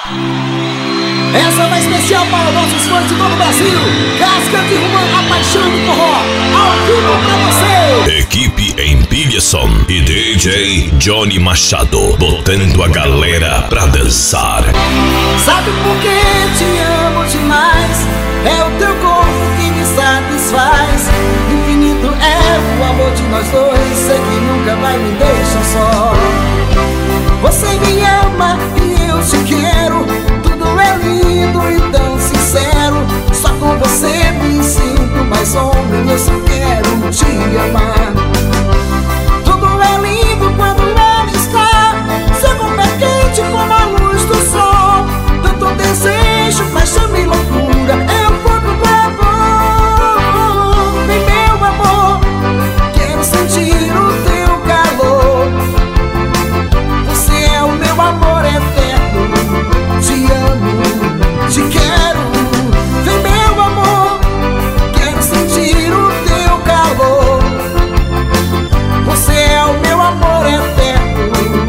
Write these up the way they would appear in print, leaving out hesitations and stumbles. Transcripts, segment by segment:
Essa vai especial para os nossos fãs de todo o Brasil. Casca de Romã, a paixão do forró, ao vivo pra você. Equipe Empilhação e DJ Johnny Machado, botando a galera pra dançar. Sabe por que te amo demais? É o teu corpo que me satisfaz. Infinito é o amor de nós dois. Sei que nunca vai me deixar só. Você me ama e eu te quero. Tudo é lindo e tão sincero. Só com você me sinto mais homem. Eu só quero te amar. Tudo é lindo quando ela está. Seu corpo é quente como a luz do sol. Tanto desejo, paixão e loucura. Eu vou pro amor. Vem meu amor, quero sentir o teu calor. Você é o meu amor eterno. Te amo, te quero. Vem meu amor, quero sentir o teu calor. Você é o meu amor eterno.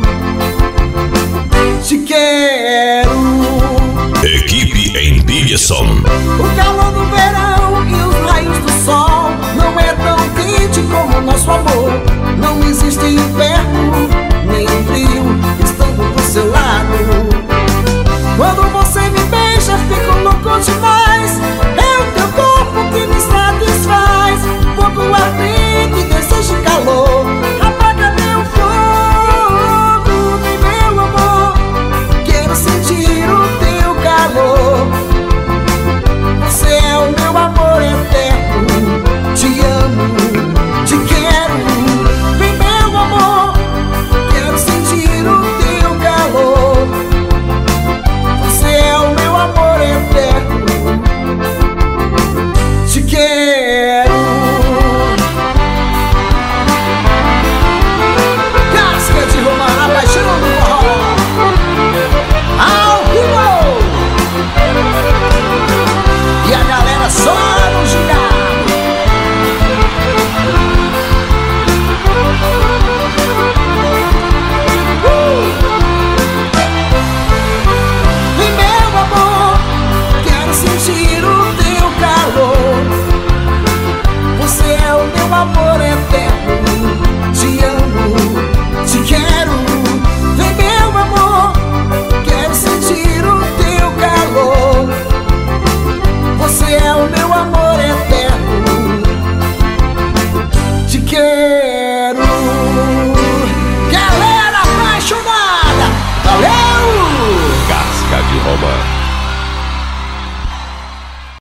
Te quero. Equipe Empilhação. O calor do verão e os raios do sol não é tão quente como o nosso amor. Não existe inverno nem frio estando do seu lado.